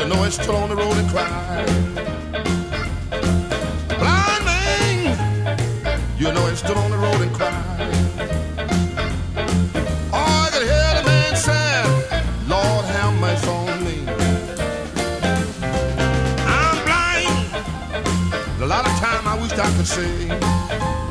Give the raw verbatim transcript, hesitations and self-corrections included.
know he stood on the road and cried. Blind man, you know he stood on the road and cried. Oh, I could hear the man say, Lord, have mercy on me. I'm blind. A lot of time I wish I could see.